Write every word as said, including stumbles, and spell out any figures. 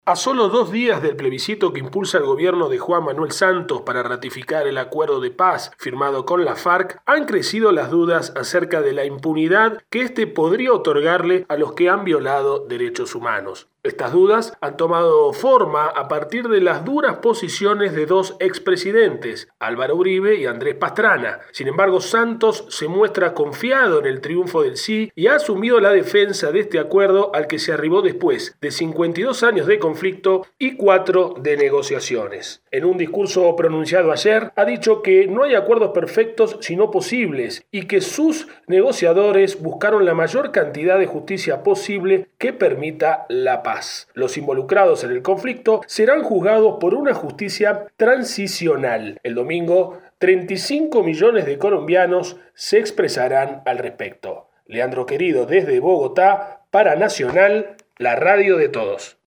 A solo dos días del plebiscito que impulsa el gobierno de Juan Manuel Santos para ratificar el acuerdo de paz firmado con la FARC, han crecido las dudas acerca de la impunidad que éste podría otorgarle a los que han violado derechos humanos. Estas dudas han tomado forma a partir de las duras posiciones de dos expresidentes, Álvaro Uribe y Andrés Pastrana. Sin embargo, Santos se muestra confiado en el triunfo del sí y ha asumido la defensa de este acuerdo al que se arribó después de cincuenta y dos años de conflicto y cuatro de negociaciones. En un discurso pronunciado ayer, ha dicho que no hay acuerdos perfectos sino posibles y que sus negociadores buscaron la mayor cantidad de justicia posible que permita la paz. Los involucrados en el conflicto serán juzgados por una justicia transicional. El domingo, treinta y cinco millones de colombianos se expresarán al respecto. Leandro Querido desde Bogotá, para Nacional, la radio de todos.